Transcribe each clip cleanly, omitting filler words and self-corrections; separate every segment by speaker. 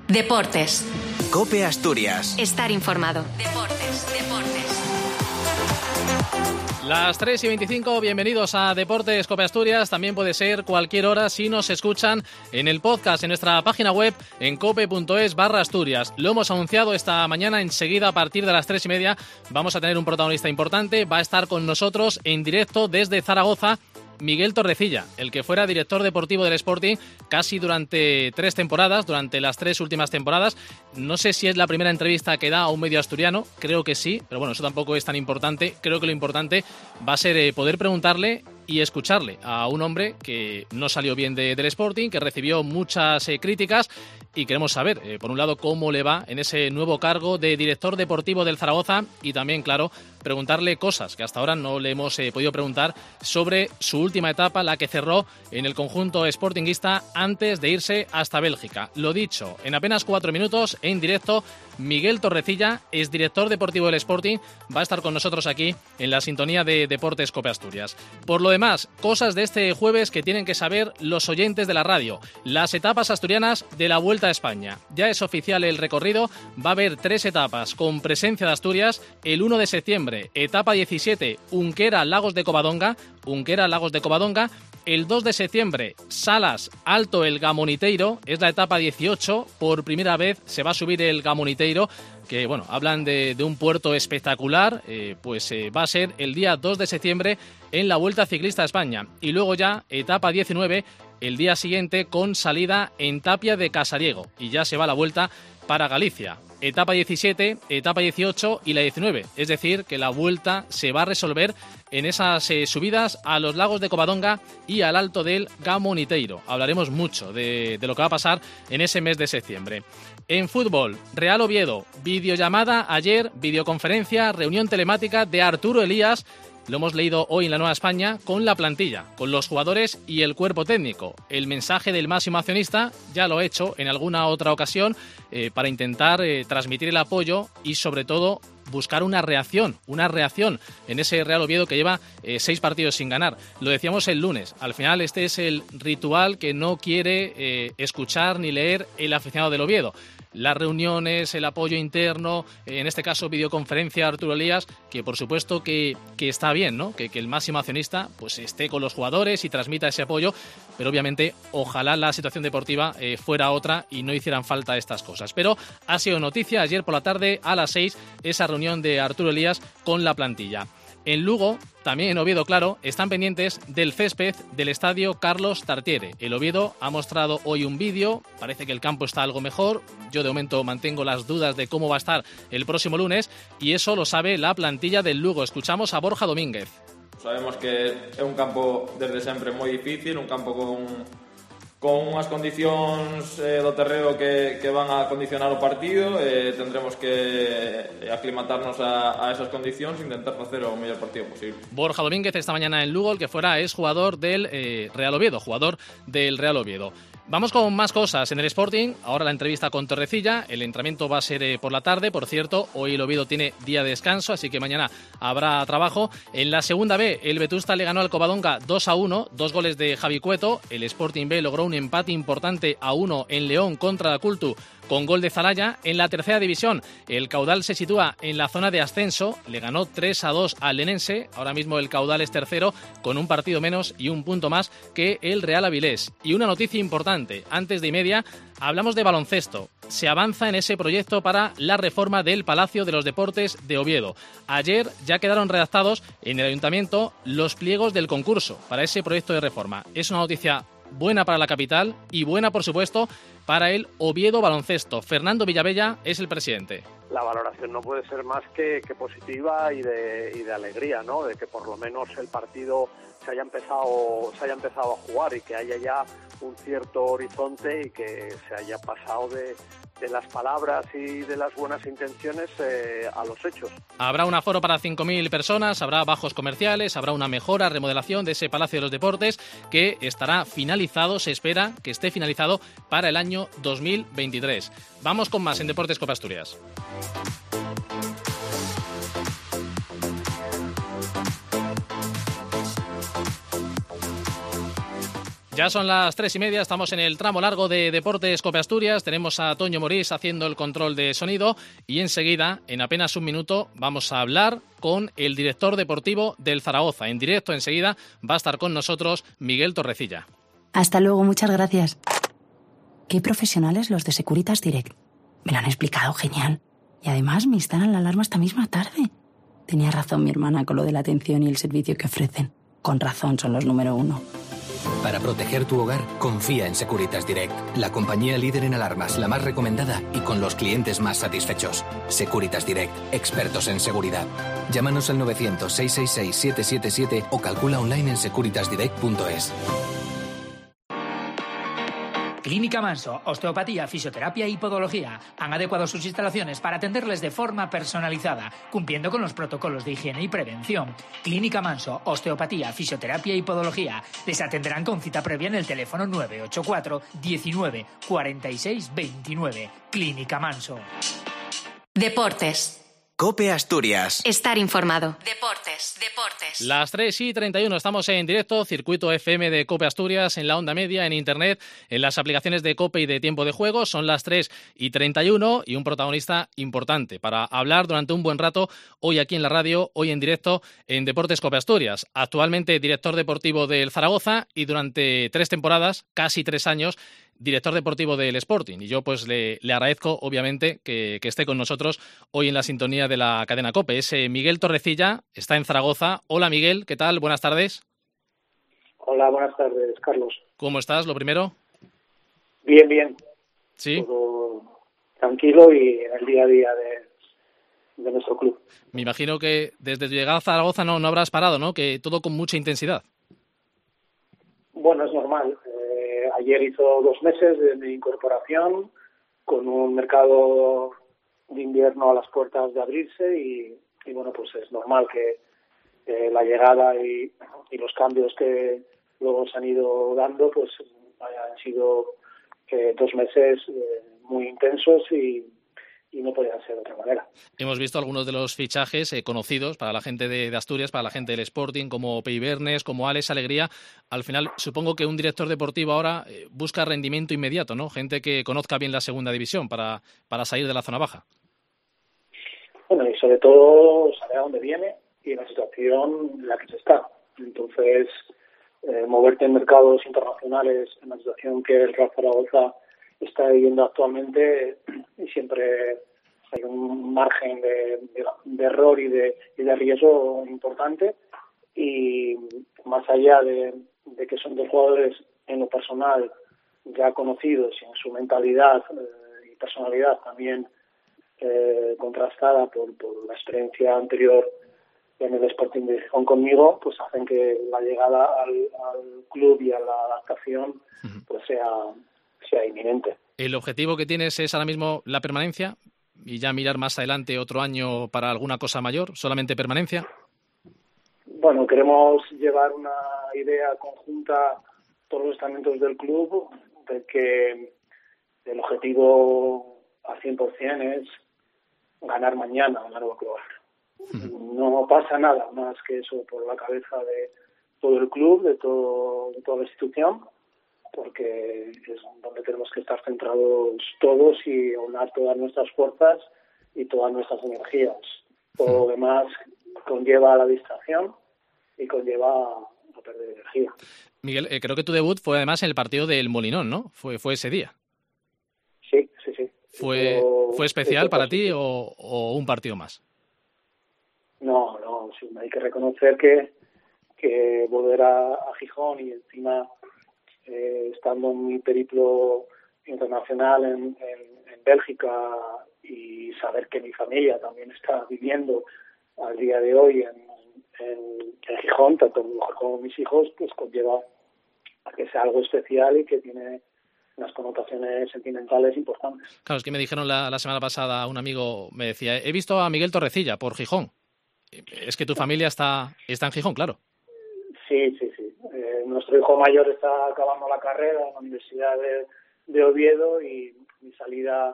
Speaker 1: Deportes.
Speaker 2: COPE Asturias.
Speaker 1: Estar informado. Deportes.
Speaker 3: Las 3:25, bienvenidos a Deportes COPE Asturias. También puede ser cualquier hora si nos escuchan en el podcast, en nuestra página web, en cope.es/Asturias. Lo hemos anunciado esta mañana, enseguida a partir de las 3:30 vamos a tener un protagonista importante. Va a estar con nosotros en directo desde Zaragoza Miguel Torrecilla, el que fuera director deportivo del Sporting casi durante 3 temporadas, durante las 3 últimas temporadas. No sé si es la primera entrevista que da a un medio asturiano, creo que sí, pero bueno, eso tampoco es tan importante. Creo que lo importante va a ser poder preguntarle y escucharle a un hombre que no salió bien del Sporting, que recibió muchas críticas, y queremos saber, por un lado, cómo le va en ese nuevo cargo de director deportivo del Zaragoza, y también, claro, preguntarle cosas que hasta ahora no le hemos podido preguntar sobre su última etapa, la que cerró en el conjunto sportinguista antes de irse hasta Bélgica. Lo dicho, en apenas 4 minutos, en directo, Miguel Torrecilla, es director deportivo del Sporting, va a estar con nosotros aquí en la sintonía de Deportes COPE Asturias. Por lo demás, cosas de este jueves que tienen que saber los oyentes de la radio. Las etapas asturianas de la Vuelta a España. Ya es oficial el recorrido, va a haber 3 etapas con presencia de Asturias. El 1 de septiembre, etapa 17, Unquera-Lagos de Covadonga. El 2 de septiembre, Salas, Alto el Gamoniteiro, es la etapa 18, por primera vez se va a subir el Gamoniteiro, que bueno, hablan de un puerto espectacular, va a ser el día 2 de septiembre en la Vuelta Ciclista a España. Y luego ya, etapa 19, el día siguiente con salida en Tapia de Casariego, y ya se va la Vuelta para Galicia. Etapa 17, etapa 18 y la 19. Es decir, que la Vuelta se va a resolver en esas subidas a los Lagos de Covadonga y al Alto del Gamoniteiro. Hablaremos mucho de lo que va a pasar en ese mes de septiembre. En fútbol, Real Oviedo, videollamada ayer, videoconferencia, reunión telemática de Arturo Elías. Lo hemos leído hoy en La Nueva España, con la plantilla, con los jugadores y el cuerpo técnico. El mensaje del máximo accionista ya lo he hecho en alguna otra ocasión para intentar transmitir el apoyo y sobre todo buscar una reacción en ese Real Oviedo que lleva 6 partidos sin ganar. Lo decíamos el lunes, al final este es el ritual que no quiere escuchar ni leer el aficionado del Oviedo. Las reuniones, el apoyo interno, en este caso videoconferencia Arturo Elías, que por supuesto que está bien, ¿no? Que el máximo accionista pues esté con los jugadores y transmita ese apoyo, pero obviamente ojalá la situación deportiva fuera otra y no hicieran falta estas cosas. Pero ha sido noticia ayer por la tarde a las 6 esa reunión de Arturo Elías con la plantilla. En Lugo, también en Oviedo, claro, están pendientes del césped del estadio Carlos Tartiere. El Oviedo ha mostrado hoy un vídeo, parece que el campo está algo mejor. Yo de momento mantengo las dudas de cómo va a estar el próximo lunes, y eso lo sabe la plantilla del Lugo. Escuchamos a Borja Domínguez.
Speaker 4: Sabemos que é un campo desde sempre moi difícil, un campo con unhas condicións do terreo que van a condicionar o partido. Tendremos que aclimatarnos a esas condicións e intentar facer o mellor partido posible.
Speaker 3: Borja Domínguez esta mañana en Lugo, el que fuera es jugador del Real Oviedo, Vamos con más cosas en el Sporting. Ahora la entrevista con Torrecilla. El entrenamiento va a ser por la tarde. Por cierto, hoy el Oviedo tiene día de descanso, así que mañana habrá trabajo. En la segunda B, el Vetusta le ganó al Covadonga 2-1, 2 goles de Javi Cueto. El Sporting B logró un empate importante a 1 en León contra la Cultu, con gol de Zalaya. En la tercera división, el Caudal se sitúa en la zona de ascenso, le ganó 3-2 al Lenense. Ahora mismo el Caudal es tercero, con un partido menos y un punto más que el Real Avilés. Y una noticia importante, antes de y media, hablamos de baloncesto. Se avanza en ese proyecto para la reforma del Palacio de los Deportes de Oviedo. Ayer ya quedaron redactados en el Ayuntamiento los pliegos del concurso para ese proyecto de reforma. Es una noticia buena para la capital y buena, por supuesto, para el Oviedo Baloncesto. Fernando Villavella es el presidente.
Speaker 5: La valoración no puede ser más que positiva y de alegría, ¿no? De que por lo menos el partido se haya empezado a jugar y que haya ya un cierto horizonte y que se haya pasado de las palabras y de las buenas intenciones a los hechos.
Speaker 3: Habrá un aforo para 5.000 personas, habrá bajos comerciales, habrá una mejora, remodelación de ese Palacio de los Deportes que estará finalizado, se espera que esté finalizado para el año 2023. Vamos con más en Deportes COPE Asturias. Ya son las 3:30, estamos en el tramo largo de Deportes Cope Asturias. Tenemos a Toño Morís haciendo el control de sonido y enseguida, en apenas un minuto, vamos a hablar con el director deportivo del Zaragoza. En directo enseguida va a estar con nosotros Miguel Torrecilla.
Speaker 6: Hasta luego, muchas gracias. Qué profesionales los de Securitas Direct. Me lo han explicado genial. Y además me instalan la alarma esta misma tarde. Tenía razón mi hermana con lo de la atención y el servicio que ofrecen. Con razón son los número 1.
Speaker 7: Para proteger tu hogar, confía en Securitas Direct, la compañía líder en alarmas, la más recomendada y con los clientes más satisfechos. Securitas Direct, expertos en seguridad. Llámanos al 900-666-777 o calcula online en securitasdirect.es.
Speaker 8: Clínica Manso, osteopatía, fisioterapia y podología. Han adecuado sus instalaciones para atenderles de forma personalizada, cumpliendo con los protocolos de higiene y prevención. Clínica Manso, osteopatía, fisioterapia y podología. Les atenderán con cita previa en el teléfono 984 19 46 29. Clínica Manso.
Speaker 1: Deportes.
Speaker 2: COPE Asturias.
Speaker 1: Estar informado. Deportes.
Speaker 3: Las 3:31, estamos en directo, Circuito FM de COPE Asturias, en la onda media, en internet, en las aplicaciones de COPE y de Tiempo de Juego. Son las 3:31 y un protagonista importante para hablar durante un buen rato hoy aquí en la radio, hoy en directo en Deportes COPE Asturias. Actualmente director deportivo del Zaragoza y durante 3 temporadas, casi 3 años, director deportivo del Sporting. Y yo pues le agradezco, obviamente, que esté con nosotros hoy en la sintonía de la cadena COPE. Es Miguel Torrecilla, está en Zaragoza. Hola Miguel, ¿qué tal? Buenas tardes.
Speaker 9: Hola, buenas tardes, Carlos.
Speaker 3: ¿Cómo estás, lo primero?
Speaker 9: Bien.
Speaker 3: ¿Sí?
Speaker 9: Todo tranquilo y en el día a día de nuestro club.
Speaker 3: Me imagino que desde tu llegada a Zaragoza no habrás parado, ¿no? Que todo con mucha intensidad.
Speaker 9: Bueno, es normal. Ayer hizo 2 meses de mi incorporación, con un mercado de invierno a las puertas de abrirse y bueno, pues es normal que la llegada y los cambios que luego se han ido dando pues hayan sido 2 meses muy intensos y no podían ser de otra manera.
Speaker 3: Hemos visto algunos de los fichajes conocidos para la gente de Asturias, para la gente del Sporting, como Pei Bernes, como Alex Alegría. Al final, supongo que un director deportivo ahora busca rendimiento inmediato, ¿no? Gente que conozca bien la segunda división para salir de la zona baja.
Speaker 9: Bueno, y sobre todo saber a dónde viene y la situación en la que se está. Entonces, moverte en mercados internacionales en la situación que el Real Zaragoza está viviendo actualmente, y siempre hay un margen de error y de riesgo importante, y más allá de que son 2 jugadores en lo personal ya conocidos y en su mentalidad y personalidad también contrastada por la experiencia anterior en el Sporting de Gijón conmigo, pues hacen que la llegada al club y a la adaptación pues sea inminente.
Speaker 3: ¿El objetivo que tienes es ahora mismo la permanencia y ya mirar más adelante otro año para alguna cosa mayor? ¿Solamente permanencia?
Speaker 9: Bueno, queremos llevar una idea conjunta todos los estamentos del club de que el objetivo al 100% es ganar mañana en Largo Croar. No pasa nada más que eso por la cabeza de todo el club, de toda la institución, porque es donde tenemos que estar centrados todos y aunar todas nuestras fuerzas y todas nuestras energías. Todo lo demás conlleva la distracción y conlleva a perder energía.
Speaker 3: Miguel, creo que tu debut fue además en el partido del Molinón, ¿no? Fue ese día.
Speaker 9: Sí.
Speaker 3: ¿Fue especial para ti o un partido más?
Speaker 9: No, sí, hay que reconocer que volver a Gijón y encima estando en mi periplo internacional en Bélgica y saber que mi familia también está viviendo al día de hoy en Gijón, tanto mi mujer como mis hijos, pues conlleva a que sea algo especial y que tiene unas connotaciones sentimentales importantes.
Speaker 3: Claro, es que me dijeron la semana pasada, un amigo me decía, he visto a Miguel Torrecilla por Gijón. Es que tu familia está en Gijón, claro.
Speaker 9: Sí. Nuestro hijo mayor está acabando la carrera en la Universidad de Oviedo y mi salida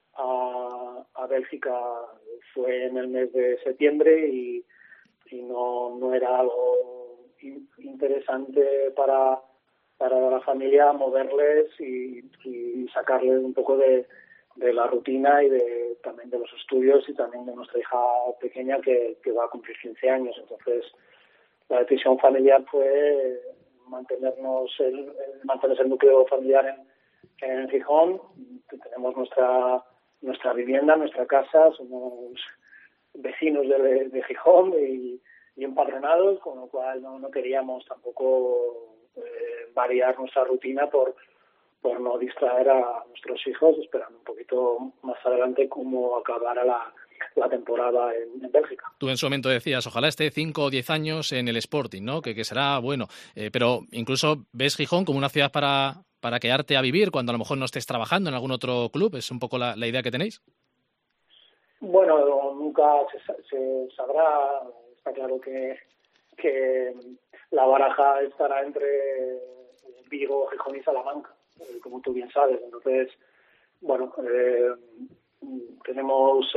Speaker 9: a Bélgica fue en el mes de septiembre y no era algo interesante para la familia moverles y sacarles un poco de la rutina y también de los estudios y también de nuestra hija pequeña que va a cumplir 15 años. Entonces, la decisión familiar fue mantenerse el núcleo familiar en Gijón. Tenemos nuestra vivienda, nuestra casa, somos vecinos de Gijón y empadronados, con lo cual no queríamos tampoco variar nuestra rutina por no distraer a nuestros hijos, esperando un poquito más adelante cómo acabará la temporada en Bélgica.
Speaker 3: Tú en su momento decías, ojalá esté 5 o 10 años en el Sporting, ¿no? Que será bueno. Pero incluso ves Gijón como una ciudad para quedarte a vivir cuando a lo mejor no estés trabajando en algún otro club. ¿Es un poco la idea que tenéis?
Speaker 9: Bueno, nunca se sabrá. Está claro que la baraja estará entre Vigo, Gijón y Salamanca, como tú bien sabes. Entonces, bueno, tenemos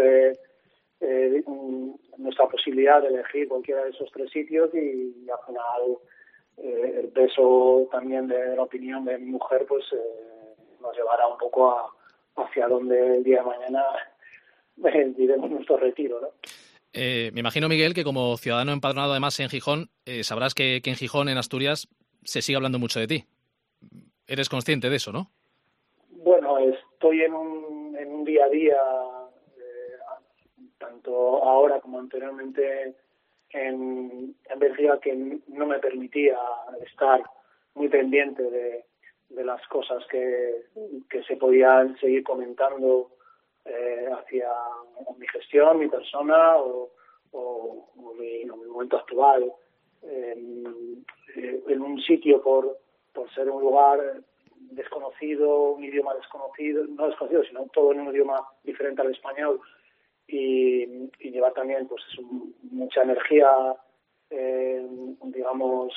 Speaker 9: nuestra posibilidad de elegir cualquiera de esos 3 sitios y al final el peso también de la opinión de mi mujer pues nos llevará un poco hacia donde el día de mañana diremos nuestro retiro, ¿no?
Speaker 3: Me imagino, Miguel, que como ciudadano empadronado además en Gijón, sabrás que en Gijón, en Asturias, se sigue hablando mucho de ti. ¿Eres consciente de eso, no?
Speaker 9: Bueno, estoy en un día a día, tanto ahora como anteriormente en Bélgica, que no me permitía estar muy pendiente de las cosas que se podían seguir comentando hacia mi gestión, mi persona o mi momento actual. En un sitio por ser un lugar desconocido, un idioma desconocido, no desconocido, sino todo en un idioma diferente al español y llevar también pues mucha energía, digamos,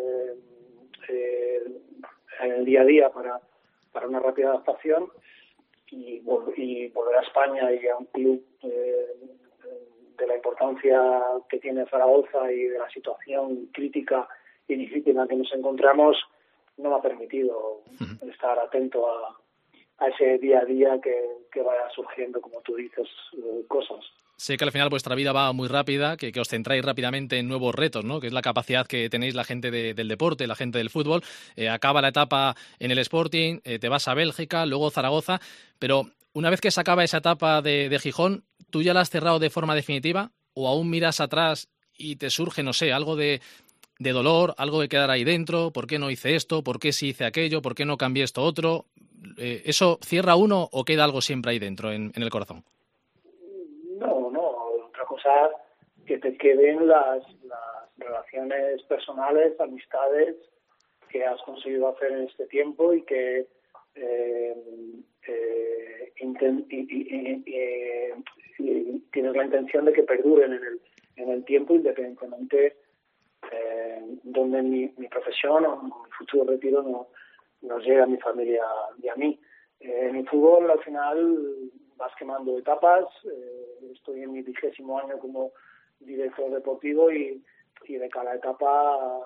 Speaker 9: en el día a día para una rápida adaptación y volver a España y a un club de la importancia que tiene Zaragoza y de la situación crítica y difícil en la que nos encontramos, no me ha permitido estar atento a ese día a día que vaya surgiendo, como tú dices, cosas.
Speaker 3: Sé que al final vuestra vida va muy rápida, que os centráis rápidamente en nuevos retos, ¿no? Que es la capacidad que tenéis la gente del deporte, la gente del fútbol. Acaba la etapa en el Sporting, te vas a Bélgica, luego Zaragoza, pero una vez que se acaba esa etapa de Gijón, ¿tú ya la has cerrado de forma definitiva o aún miras atrás y te surge, no sé, algo de dolor, algo que quedar ahí dentro? ¿Por qué no hice esto? ¿Por qué sí hice aquello? ¿Por qué no cambié esto otro? ¿Eso cierra uno o queda algo siempre ahí dentro, en el corazón?
Speaker 9: Otra cosa que te queden las relaciones personales, amistades que has conseguido hacer en este tiempo y que tienes la intención de que perduren en el tiempo, independientemente donde mi profesión o mi futuro retiro nos llegue a mi familia y a mí. En el fútbol, al final, vas quemando etapas. Estoy en mi 20º año como director deportivo y de cada etapa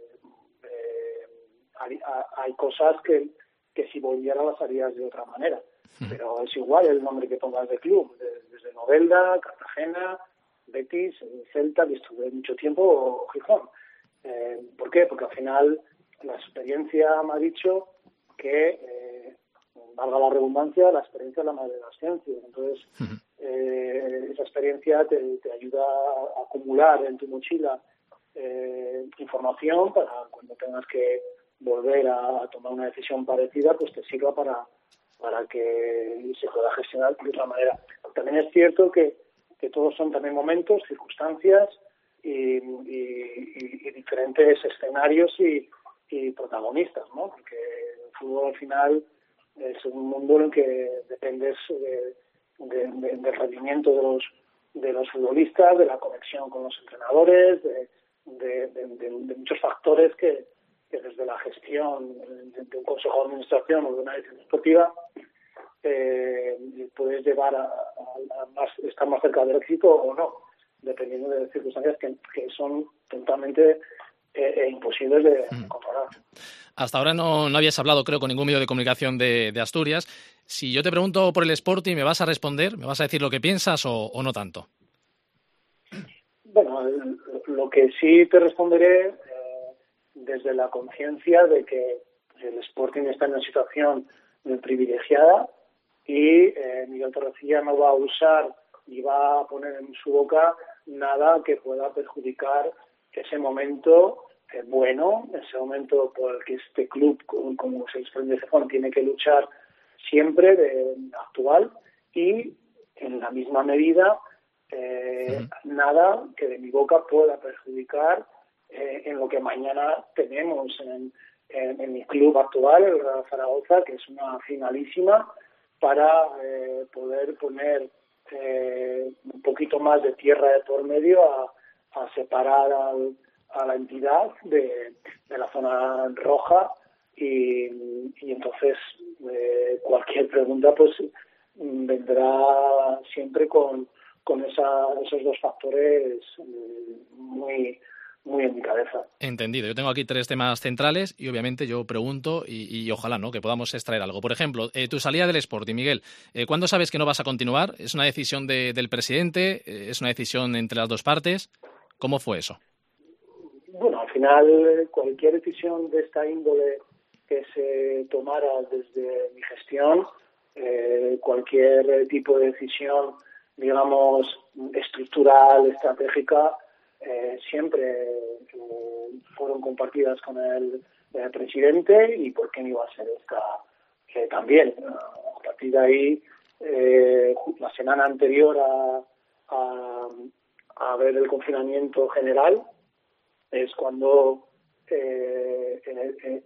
Speaker 9: hay cosas que si volviera las harías de otra manera. Pero es igual el nombre que pongas de club, desde Novelda, Cartagena, Betis, Celta, que estuve mucho tiempo, o Gijón. ¿Por qué? Porque al final la experiencia me ha dicho que, valga la redundancia, la experiencia es la madre de las ciencias. Entonces, esa experiencia te ayuda a acumular en tu mochila información para cuando tengas que volver a tomar una decisión parecida, pues te sirva para que se pueda gestionar de otra manera. También es cierto que todos son también momentos, circunstancias y diferentes escenarios y protagonistas, ¿no? Porque el fútbol al final es un mundo en el que dependes del rendimiento de los futbolistas, de la conexión con los entrenadores, de muchos factores que desde la gestión de un consejo de administración o de una dirección deportiva puedes llevar a estar más cerca del éxito o no, dependiendo de circunstancias que son totalmente imposibles de controlar.
Speaker 3: Hasta ahora no habías hablado, creo, con ningún medio de comunicación de Asturias. Si yo te pregunto por el Sporting, ¿me vas a responder? ¿Me vas a decir lo que piensas o no tanto?
Speaker 9: Bueno, lo que sí te responderé desde la conciencia de que el Sporting está en una situación privilegiada y Miguel Torrecilla no va a usar ni va a poner en su boca nada que pueda perjudicar ese momento bueno, ese momento por el que este club, como es el Sporting de Gijón, tiene que luchar siempre actual, y en la misma medida nada que de mi boca pueda perjudicar en lo que mañana tenemos en mi club actual, el Real Zaragoza, que es una finalísima, para poder poner un poquito más de tierra de por medio a separar a la entidad de la zona roja, y entonces cualquier pregunta pues vendrá siempre con esos dos factores muy en mi cabeza.
Speaker 3: Entendido. Yo tengo aquí 3 temas centrales y obviamente yo pregunto y ojalá, ¿no?, que podamos extraer algo. Por ejemplo, tu salida del Sporting, Miguel. ¿Cuándo sabes que no vas a continuar? ¿Es una decisión del presidente? ¿Es una decisión entre las dos partes? ¿Cómo fue eso?
Speaker 9: Bueno, al final cualquier decisión de esta índole que se tomara desde mi gestión, cualquier tipo de decisión, digamos, estructural, estratégica, siempre fueron compartidas con el presidente, y por qué no iba a ser esta también. A partir de ahí, la semana anterior a ver el confinamiento general, es cuando en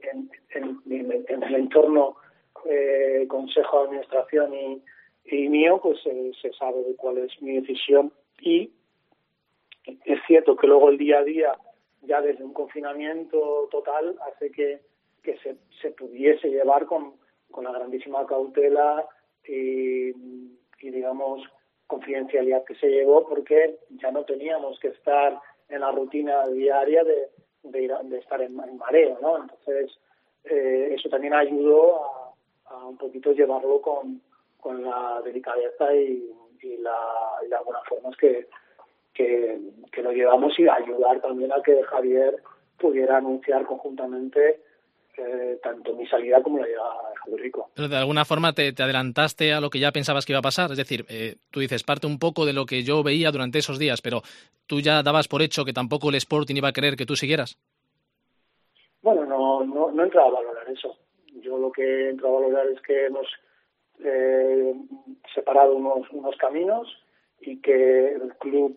Speaker 9: el entorno Consejo de Administración y mío, pues se sabe de cuál es mi decisión, y es cierto que luego el día a día, ya desde un confinamiento total, hace que se pudiese llevar con la grandísima cautela y digamos confidencialidad que se llevó, porque ya no teníamos que estar en la rutina diaria de estar en mareo, ¿no? Entonces eso también ayudó a un poquito llevarlo con la delicadeza y las buenas formas que lo llevamos, y ayudar también a que Javier pudiera anunciar conjuntamente tanto mi salida como la llegada de Javier Rico.
Speaker 3: Pero de alguna forma te adelantaste a lo que ya pensabas que iba a pasar. Es decir, tú dices parte un poco de lo que yo veía durante esos días, pero tú ya dabas por hecho que tampoco el Sporting iba a querer que tú siguieras.
Speaker 9: Bueno, no entraba a valorar eso. Yo lo que he entrado a valorar es que hemos separado unos caminos, y que el club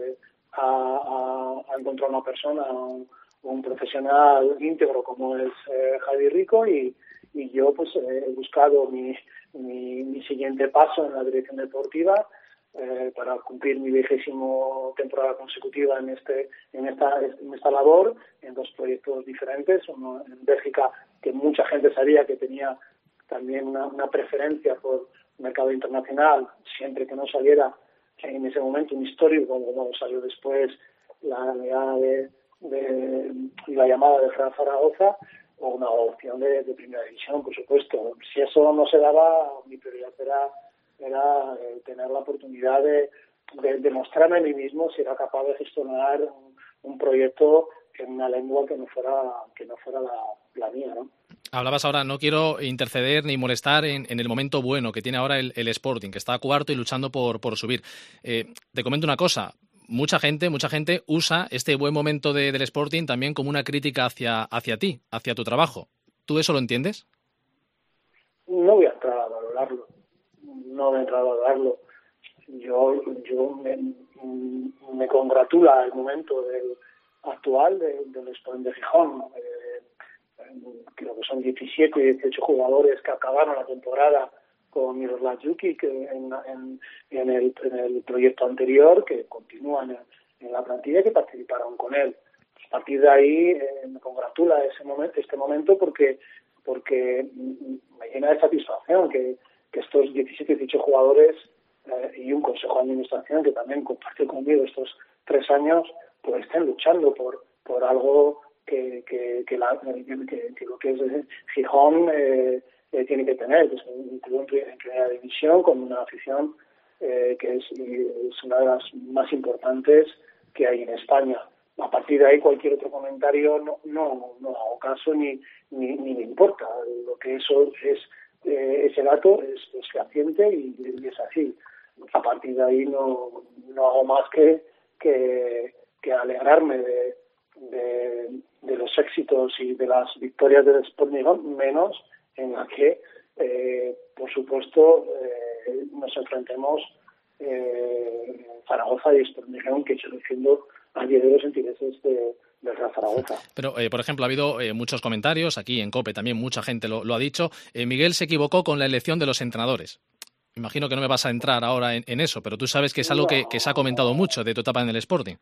Speaker 9: ha encontrado una persona, un profesional íntegro como es Javier Rico, y yo pues he buscado mi siguiente paso en la dirección deportiva para cumplir mi 20ª temporada consecutiva en esta labor, en 2 proyectos diferentes. Uno en Bélgica, que mucha gente sabía que tenía también una preferencia por el mercado internacional, siempre que no saliera en ese momento un histórico como salió después la llamada de Real Zaragoza, o una opción de primera división, por supuesto. Si eso no se daba, mi prioridad era tener la oportunidad de demostrarme a mí mismo si era capaz de gestionar un proyecto en una lengua que no fuera la mía, ¿no?
Speaker 3: Hablabas ahora, no quiero interceder ni molestar en el momento bueno que tiene ahora el Sporting, que está cuarto y luchando por subir. Te comento una cosa, mucha gente usa este buen momento del Sporting también como una crítica hacia ti, hacia tu trabajo. ¿Tú eso lo entiendes?
Speaker 9: No voy a entrar a valorarlo. Yo me congratula el momento actual del Sporting de Gijón. Creo que son 17 y 18 jugadores que acabaron la temporada con Miroslav Jukic en el proyecto anterior, que continúan en la plantilla, que participaron con él. A partir de ahí me congratula este momento porque me llena de satisfacción que estos 17 y 18 jugadores y un consejo de administración que también compartió conmigo estos 3 años, pues estén luchando por algo lo que es Gijón tiene que tener, que es un club en primera división con una afición que es una de las más importantes que hay en España. A partir de ahí cualquier otro comentario no hago caso ni me importa. Lo que eso es, ese dato es fehaciente y es así. A partir de ahí no hago más que alegrarme de los éxitos y de las victorias del Sporting, menos en la que por supuesto nos enfrentemos Zaragoza y Sporting, que sigue siendo a día de los intereses del Real Zaragoza.
Speaker 3: Pero, por ejemplo, ha habido muchos comentarios, aquí en COPE también mucha gente lo ha dicho. Miguel se equivocó con la elección de los entrenadores. Imagino que no me vas a entrar ahora en eso, pero tú sabes que es algo que se ha comentado mucho de tu etapa en el Sporting.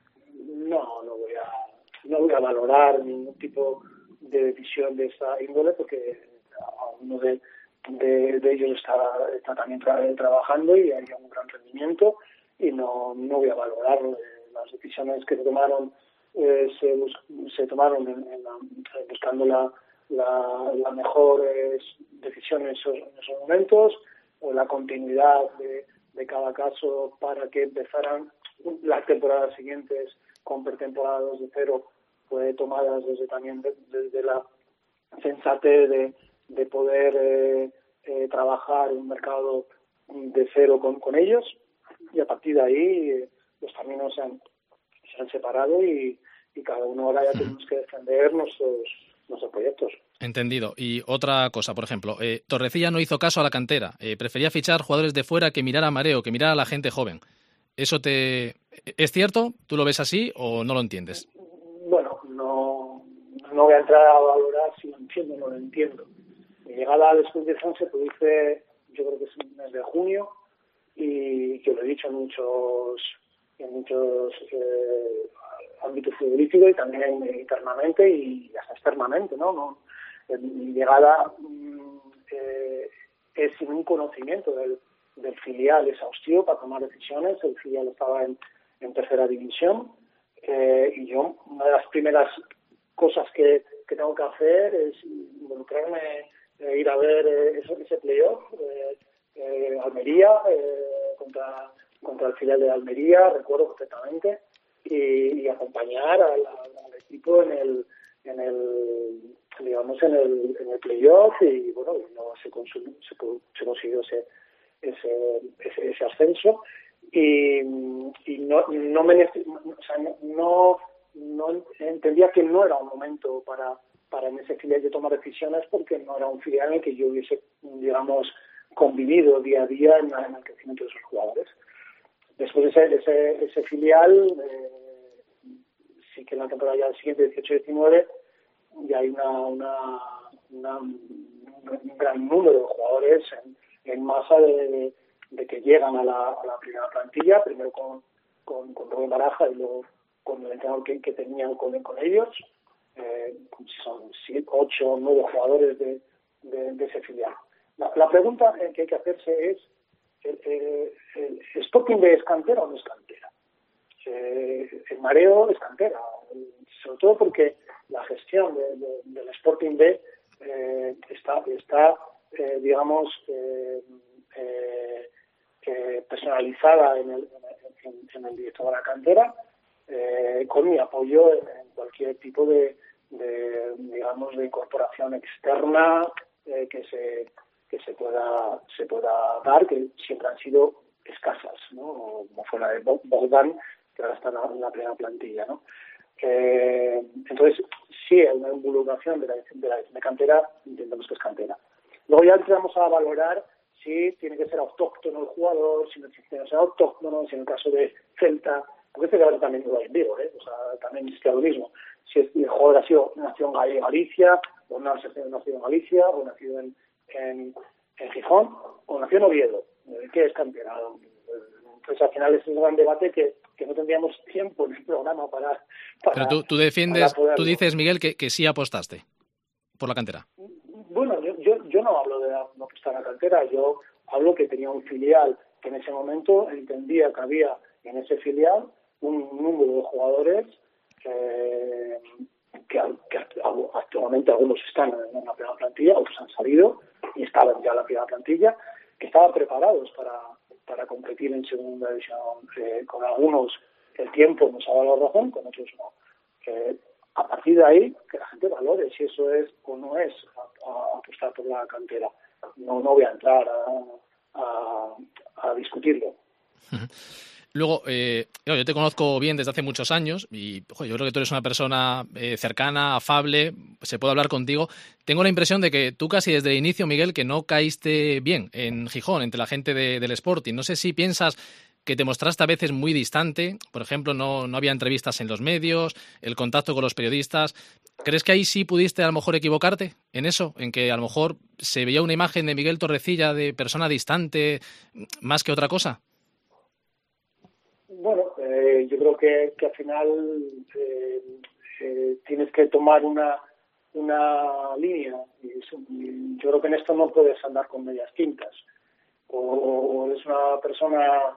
Speaker 9: No voy a valorar ningún tipo de decisión de esta índole, porque uno de ellos está también trabajando y hay un gran rendimiento, y no voy a valorar las decisiones que se tomaron. Se tomaron buscando la mejor decisión en esos momentos, o la continuidad de cada caso para que empezaran las temporadas siguientes con pretemporadas de cero, fue tomadas desde la sensatez de poder trabajar un mercado de cero con ellos, y a partir de ahí los caminos se han separado y cada uno ahora ya tenemos que defender nuestros proyectos.
Speaker 3: Entendido. Y otra cosa, por ejemplo, Torrecilla no hizo caso a la cantera, prefería fichar jugadores de fuera que mirar a Mareo, que mirar a la gente joven. ¿Eso es cierto? ¿Tú lo ves así o no lo entiendes?
Speaker 9: Bueno, no voy a entrar a valorar si lo entiendo o no lo entiendo. Mi llegada al Sporting se produce, yo creo que es el mes de junio, y que lo he dicho en muchos ámbitos futbolísticos y también internamente y hasta externamente, ¿no? Mi llegada es sin un conocimiento del filial exhaustivo para tomar decisiones. El filial estaba en tercera división, y yo, una de las primeras cosas que tengo que hacer es involucrarme, ir a ver ese playoff, Almería, contra el filial de Almería, recuerdo perfectamente, y acompañar al equipo en el playoff, y bueno, se consiguió ese ascenso, y no entendía que no era un momento para en ese filial de tomar decisiones, porque no era un filial en el que yo hubiese, digamos, convivido día a día en el crecimiento de esos jugadores. Después de ese filial, sí que en la temporada siguiente, 18-19, ya hay un gran número de jugadores en masa de que llegan a la primera plantilla, primero con Rubén Baraja y luego con el entrenador que tenían con ellos. Son 8 o 9 jugadores de ese filial. La pregunta que hay que hacerse es: ¿el Sporting B es cantera o no es cantera? El Mareo es cantera, sobre todo porque la gestión del Sporting B está digamos, personalizada en el director de la cantera, con mi apoyo en cualquier tipo de digamos, de incorporación externa que se pueda dar, que siempre han sido escasas, ¿no? Como fue la de Bogdan, que ahora está en la primera plantilla, ¿no? Entonces, sí, hay una involucración de la cantera, entendemos que es cantera. Luego ya entramos a valorar si tiene que ser autóctono el jugador, si no tiene que ser autóctono, si en el caso de Celta, porque este caso también lo hay en Vigo, o sea, también existía lo mismo. Si el jugador nació en Galicia, o no nació en Galicia, o nacido en Gijón, o nació en Oviedo. ¿Qué es cantera? Pues al final es un gran debate que no tendríamos tiempo en el programa para
Speaker 3: Pero tú defiendes, tú dices, Miguel, que sí apostaste por la cantera.
Speaker 9: Bueno, yo no hablo de no apostar a la cantera, yo hablo que tenía un filial que en ese momento entendía que había en ese filial un número de jugadores actualmente algunos están en la primera plantilla, otros han salido y estaban ya en la primera plantilla, que estaban preparados para competir en segunda división. Con algunos el tiempo nos ha dado la razón, con otros no. A partir de ahí, que la gente valore si eso es o no es apostar por la cantera. No voy a entrar a discutirlo.
Speaker 3: Luego, yo te conozco bien desde hace muchos años y yo creo que tú eres una persona cercana, afable, se puede hablar contigo. Tengo la impresión de que tú casi desde el inicio, Miguel, que no caíste bien en Gijón, entre la gente del Sporting. No sé si piensas que te mostraste a veces muy distante, por ejemplo, no había entrevistas en los medios, el contacto con los periodistas. ¿Crees que ahí sí pudiste a lo mejor equivocarte en eso? En que a lo mejor se veía una imagen de Miguel Torrecilla de persona distante más que otra cosa.
Speaker 9: Bueno, yo creo que al final tienes que tomar una línea. Y yo creo que en esto no puedes andar con medias tintas. O eres una persona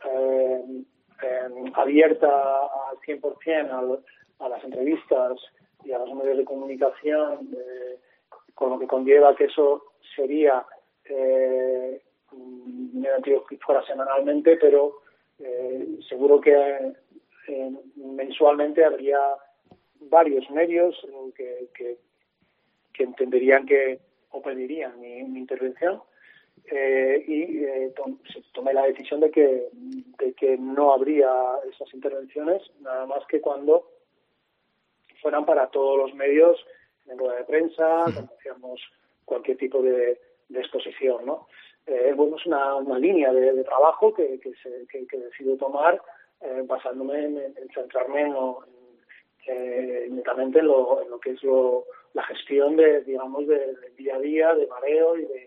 Speaker 9: abierta al 100% a las entrevistas y a los medios de comunicación, con lo que conlleva que eso sería negativo que fuera semanalmente, pero seguro que mensualmente habría varios medios que entenderían o pedirían mi intervención. Tomé la decisión de que no habría esas intervenciones, nada más que cuando fueran para todos los medios en rueda de prensa, cuando hacíamos cualquier tipo de exposición, ¿no? Bueno, es una línea de trabajo que decido tomar basándome en centrarme únicamente en lo que es la gestión del día a día, de mareo y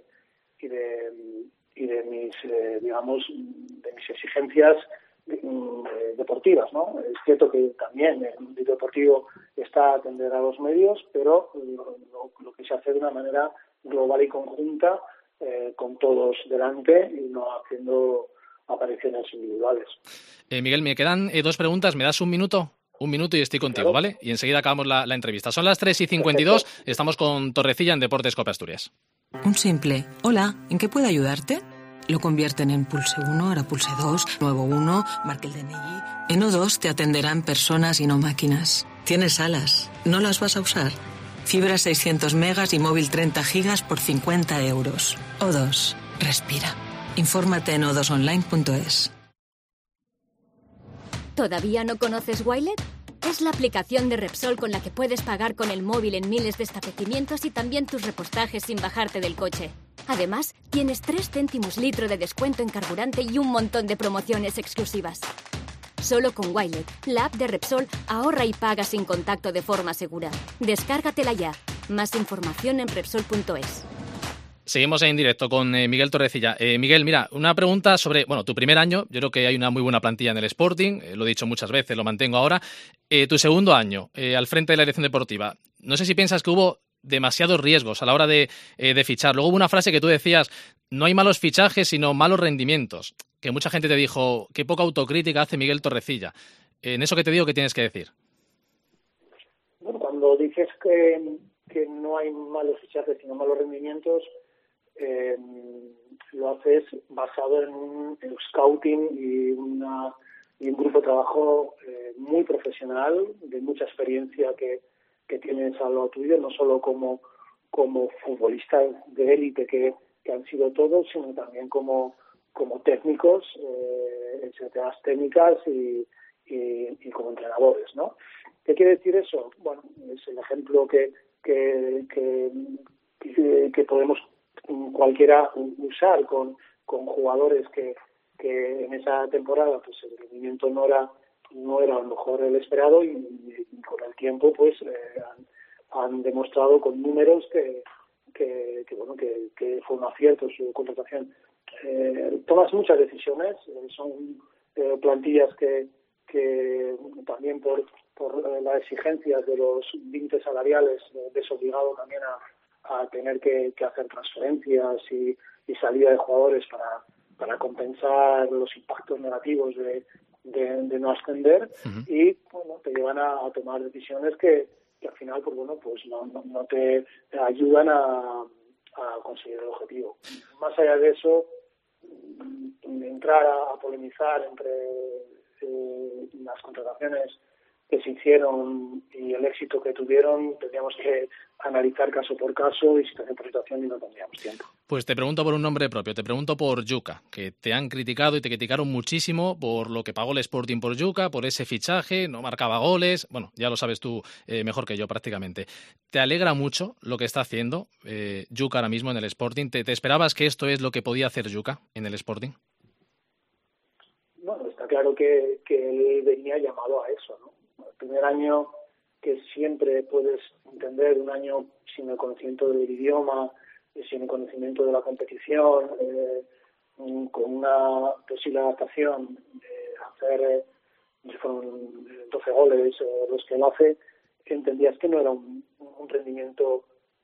Speaker 9: de mis exigencias deportivas, ¿no? Es cierto que también el ámbito deportivo está a atender a los medios, pero lo que se hace de una manera global y conjunta, con todos delante y no haciendo apariciones individuales.
Speaker 3: Miguel, me quedan 2 preguntas. ¿Me das un minuto? Un minuto y estoy contigo, ¿vale? Y enseguida acabamos la entrevista. Son las 3:52. Perfecto. Estamos con Torrecilla en Deportes Cope Asturias.
Speaker 10: Un simple hola, ¿en qué puedo ayudarte? Lo convierten en pulse 1, ahora pulse 2, nuevo 1, marque el DNI. En O2 te atenderán personas y no máquinas. Tienes alas, ¿no las vas a usar? Fibra 600 megas y móvil 30 gigas por 50 euros. O2, respira. Infórmate en o2online.es.
Speaker 11: ¿Todavía no conoces Wilet? Es la aplicación de Repsol con la que puedes pagar con el móvil en miles de establecimientos y también tus repostajes sin bajarte del coche. Además, tienes 3 céntimos litro de descuento en carburante y un montón de promociones exclusivas. Solo con Wilet, la app de Repsol, ahorra y paga sin contacto de forma segura. Descárgatela ya. Más información en Repsol.es.
Speaker 3: Seguimos en directo con Miguel Torrecilla. Miguel, mira, una pregunta sobre, tu primer año. Yo creo que hay una muy buena plantilla en el Sporting, lo he dicho muchas veces, lo mantengo ahora. Tu segundo año, al frente de la dirección deportiva, no sé si piensas que hubo demasiados riesgos a la hora de fichar. Luego hubo una frase que tú decías, no hay malos fichajes, sino malos rendimientos, que mucha gente te dijo, qué poca autocrítica hace Miguel Torrecilla. En eso que te digo, ¿qué tienes que decir?
Speaker 9: Bueno, cuando dices que no hay malos fichajes, sino malos rendimientos, lo haces basado en un scouting y un grupo de trabajo muy profesional, de mucha experiencia que tienes a lo tuyo, no solo como futbolistas de élite que han sido todos, sino también como técnicos, en secretarías técnicas y como entrenadores, ¿no? ¿Qué quiere decir eso? Bueno, es el ejemplo que podemos cualquiera usar con jugadores que en esa temporada pues el rendimiento no era a lo mejor el esperado y con el tiempo pues han demostrado con números que fue un acierto su contratación. Tomas muchas decisiones, son plantillas que también por las exigencias de los límites salariales ves obligado también a tener que hacer transferencias y salida de jugadores para compensar los impactos negativos de no ascender. Uh-huh. Y bueno, te llevan a tomar decisiones que al final, pues bueno, pues no te ayudan a conseguir el objetivo. Más allá de eso, entrar a polemizar entre las contrataciones que se hicieron y el éxito que tuvieron, tendríamos que analizar caso por caso y situación por situación y no tendríamos tiempo.
Speaker 3: Pues te pregunto por un nombre propio, te pregunto por Yuka, que te han criticado y te criticaron muchísimo por lo que pagó el Sporting por Yuka, por ese fichaje, no marcaba goles, bueno, ya lo sabes tú mejor que yo prácticamente. ¿Te alegra mucho lo que está haciendo Yuka ahora mismo en el Sporting? ¿Te esperabas que esto es lo que podía hacer Yuka en el Sporting?
Speaker 9: Bueno, está claro que él venía llamado a eso, ¿no? El primer año que siempre puedes entender, un año sin el conocimiento del idioma, sin el conocimiento de la competición, con una posible adaptación, hacer, fueron 12 goles los que él hace, entendías que no era un rendimiento,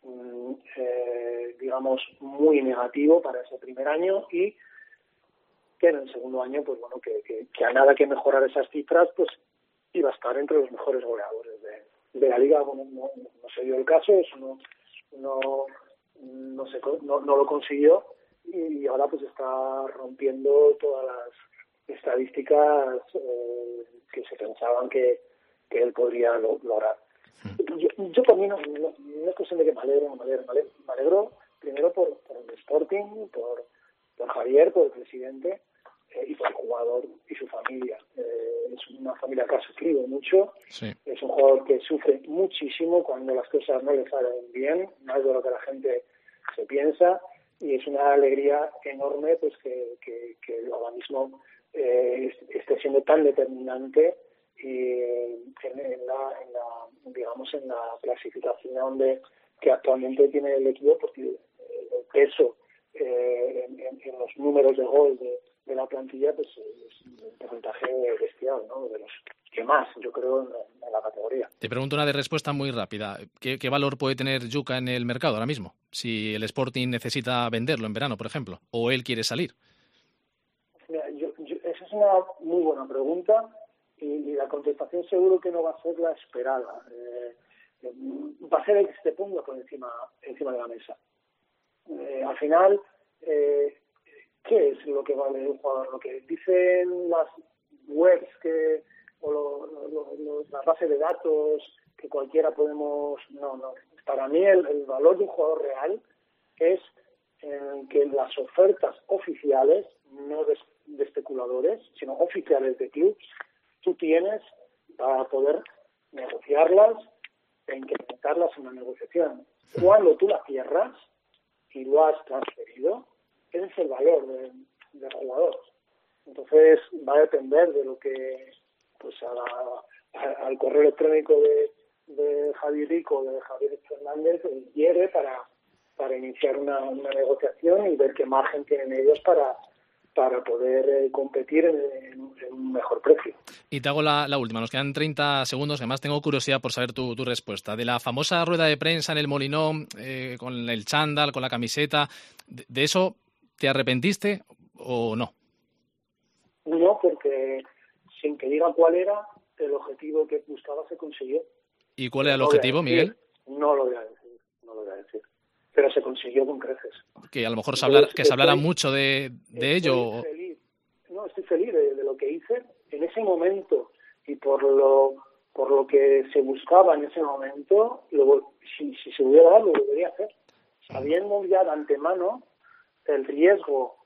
Speaker 9: digamos, muy negativo para ese primer año y que en el segundo año, pues bueno, que a nada que mejorar esas cifras, pues iba a estar entre los mejores goleadores de la liga. Bueno, no se dio el caso, eso no lo consiguió y ahora pues está rompiendo todas las estadísticas que se pensaban que él podría lograr. Yo por mí no es cuestión de que me alegro primero por el Sporting, por Javier, por el presidente y por el jugador y su familia. Es una familia que ha sufrido mucho, sí. Es un jugador que sufre muchísimo cuando las cosas no le salen bien, más de lo que la gente se piensa, y es una alegría enorme pues que ahora mismo esté siendo tan determinante y en la clasificación que actualmente tiene el equipo, porque el peso en los números de gol de la plantilla pues es un porcentaje bestial, ¿no? De los que más, yo creo, en la categoría.
Speaker 3: Te pregunto una de respuesta muy rápida. ¿Qué valor puede tener Yuka en el mercado ahora mismo? Si el Sporting necesita venderlo en verano, por ejemplo, o él quiere salir.
Speaker 9: Mira, esa es una muy buena pregunta y la contestación seguro que no va a ser la esperada. Va a ser el que se ponga por encima de la mesa. Al final, ¿qué es lo que vale un jugador? Lo que dicen las webs las bases de datos que cualquiera podemos... No. Para mí el valor de un jugador real es que las ofertas oficiales, no de especuladores, sino oficiales de clubs, tú tienes para poder negociarlas e incrementarlas en una negociación. Cuando tú las cierras y lo has transferido, ese es el valor del jugador. Entonces va a depender de lo que pues al correo electrónico de Javier Rico, de Javier Fernández, quiere para iniciar una negociación y ver qué margen tienen ellos para poder competir en un mejor precio.
Speaker 3: Y te hago la última, nos quedan 30 segundos, además tengo curiosidad por saber tu respuesta. De la famosa rueda de prensa en el Molinón, con el chándal, con la camiseta, ¿de eso te arrepentiste o no?
Speaker 9: No, porque sin que diga cuál era, el objetivo que buscaba se consiguió.
Speaker 3: ¿Y cuál era el objetivo, Miguel?
Speaker 9: No lo voy a decir. Pero se consiguió con creces.
Speaker 3: Que a lo mejor se hablara mucho de ello.
Speaker 9: Estoy feliz de lo que hice en ese momento y por lo que se buscaba en ese momento. Si se hubiera dado, lo volvería a hacer. Sabiendo ya de antemano el riesgo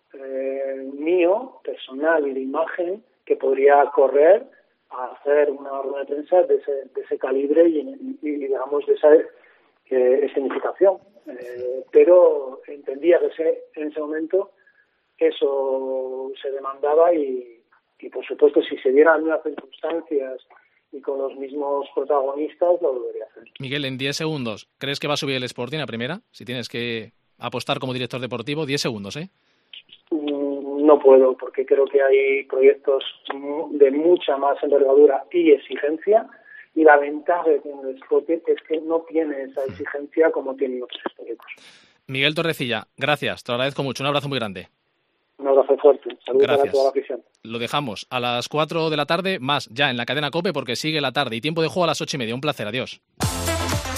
Speaker 9: mío, personal y de imagen que podría correr a hacer una rueda de prensa de ese calibre y digamos de esa escenificación. Pero entendía que en ese momento eso se demandaba y por supuesto si se dieran las mismas circunstancias y con los mismos protagonistas lo volvería a hacer.
Speaker 3: Miguel, en 10 segundos, ¿crees que va a subir el Sporting a primera? Si tienes que apostar como director deportivo, 10 segundos, ¿eh?
Speaker 9: No puedo, porque creo que hay proyectos de mucha más envergadura y exigencia, y la ventaja que tiene el Sporting es que no tiene esa exigencia como tienen otros proyectos.
Speaker 3: Miguel Torrecilla, gracias, te lo agradezco mucho, un abrazo muy grande.
Speaker 9: Un abrazo fuerte, saludos para toda la afición.
Speaker 3: Lo dejamos a las 4 de la tarde, más ya en la cadena COPE, porque sigue la tarde y tiempo de juego a las 8:30. Un placer, adiós.